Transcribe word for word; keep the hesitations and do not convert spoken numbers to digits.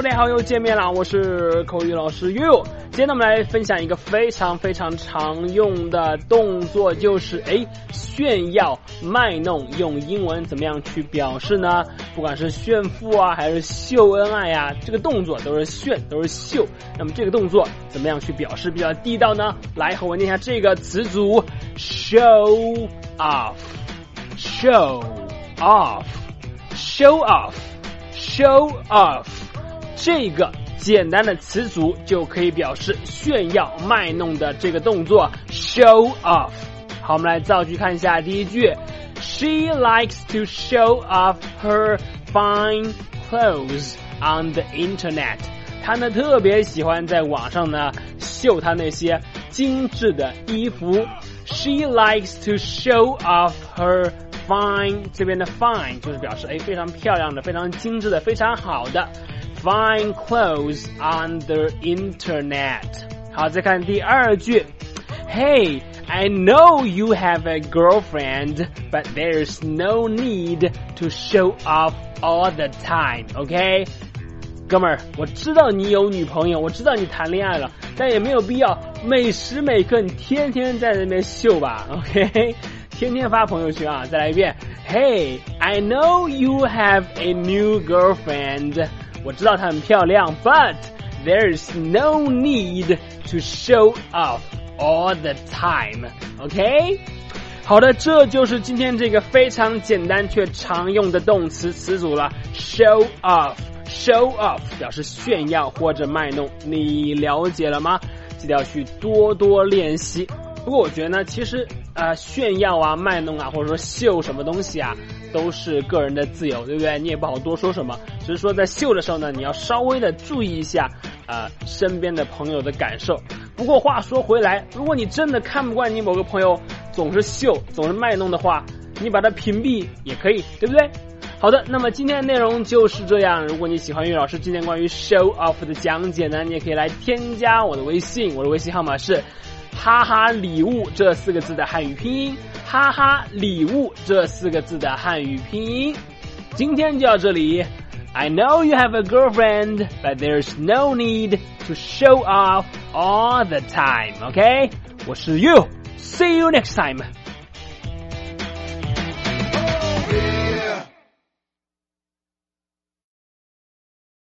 Hello， 大家好，又见面了，我是口语老师 You。今天呢，我们来分享一个非常非常常用的动作，就是诶炫耀、卖弄，用英文怎么样去表示呢？不管是炫富啊，还是秀恩爱啊，这个动作都是炫，都是秀。那么这个动作怎么样去表示比较地道呢？来和我念一下这个词组 ：show off，show off，show off。show off 这个简单的词组就可以表示炫耀卖弄的这个动作 show off。 好，我们来造句看一下。第一句 She likes to show off her fine clothes on the internet。 她呢特别喜欢在网上呢秀她那些精致的衣服。 She likes to show off her fine， 这边的 fine 就是表示诶非常漂亮的、非常精致的、非常好的 fine clothes on the internet。 好，再看第二句 Hey, I know you have a girlfriend, but there's no need to show off all the time, OK？ 哥们儿，我知道你有女朋友，我知道你谈恋爱了，但也没有必要每时每刻你天天在那边秀吧 OK？天天发朋友圈啊！再来一遍 Hey, I know you have a new girlfriend. 我知道她很漂亮 But there's no need to show off all the time. OK? 好的，这就是今天这个非常简单却常用的动词词组了 Show off. Show off 表示炫耀或者卖弄，你了解了吗？记得要去多多练习。不过我觉得呢，其实呃炫耀啊、卖弄啊，或者说秀什么东西啊，都是个人的自由，对不对？你也不好多说什么，只是说在秀的时候呢，你要稍微的注意一下呃身边的朋友的感受。不过话说回来，如果你真的看不惯你某个朋友总是秀、总是卖弄的话，你把它屏蔽也可以，对不对？好的，那么今天的内容就是这样。如果你喜欢岳老师今天关于 show off 的讲解呢，你也可以来添加我的微信，我的微信号码是哈哈礼物这四个字的汉语拼音，哈哈礼物这四个字的汉语拼音。今天就到这里。I know you have a girlfriend, but there's no need to show off all the time, OK? 我是 You, see you next time.